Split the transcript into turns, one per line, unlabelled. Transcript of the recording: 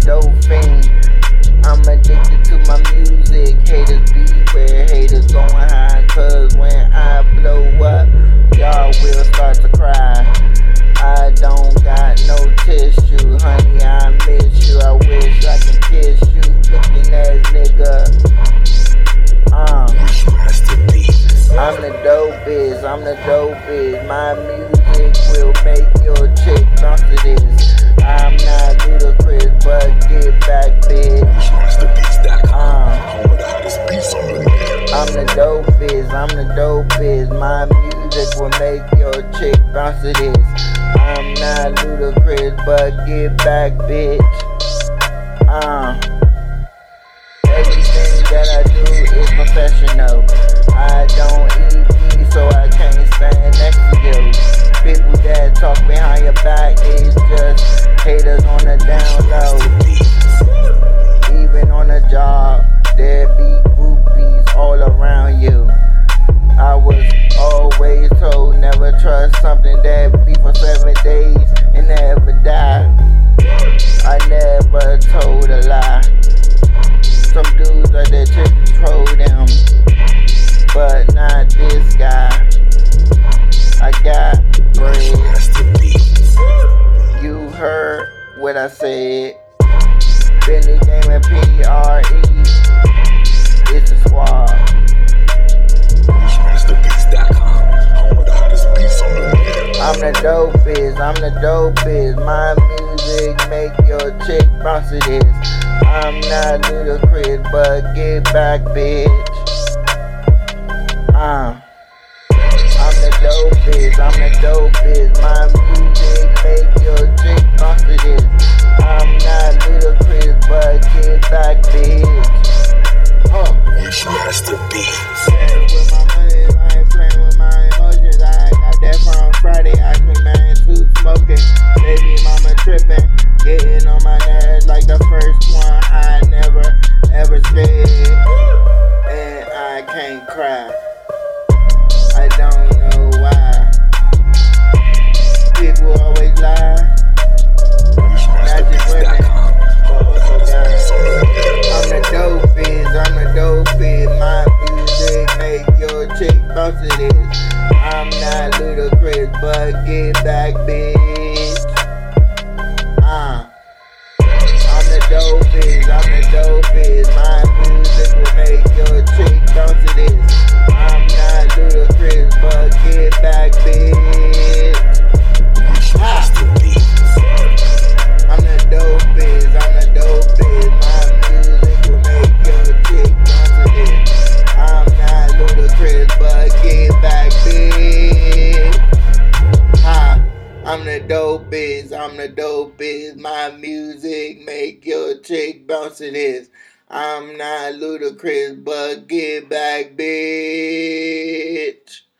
dope fiend. I'm addicted to my music. Haters beware, haters going high. Cause when I blow up, y'all will start to cry. I don't got no tissue, honey, I miss you. I wish I can kiss you, looking ass nigga. I'm the dopest, I'm the dopest. My music will make your chick bounce to this. I'm not Ludacris, but get back, bitch. I'm the dopest, I'm the dopest. My music will make your chick bounce to this. I'm not Ludacris, but get back, bitch. Everything that I do is professional. I don't eat beef, so I can't stand next to you. People that talk behind your back is just haters on the down low. Even on the job, there be groupies all around you. I was always told never trust something that be for 7 days and never die. I never told a lie. Some dudes like that chick control them, but not this guy. I got bread. You heard what I said. Been the game at PRE. It's a squad. I'm the dopest, I'm the dopest. My music make your chick bounce to this. I'm not Ludacris, but get back, bitch. I'm the dopest, I'm the dopest. My music make your chick bounce to this. I'm not Ludacris, but get back, bitch.
Wishmaster Beats.
Playing with my money, I ain't playing with my emotions. I got that from Friday. I clean man too smoking. Baby mama tripping, getting on my nerves like the first one. I never ever scared, and I can't cry. I don't know why. People always lie. Not just women, but also guys. I'm the dopest, I'm the dopest. My music make your chick bounce to this. I'm not Ludacris, but get back, bitch. I'm the dopest, I'm the dopest. My music will make your chick bounce to this. I'm not Ludacris, but get back, bitch. I'm the dopest, I'm the dopest. My music will make your chick bounce to this. I'm not Ludacris, but get back, bitch. I'm the dopest, I'm the dopest. My music make your chick bounce to this. I'm not Ludacris, but get back, bitch.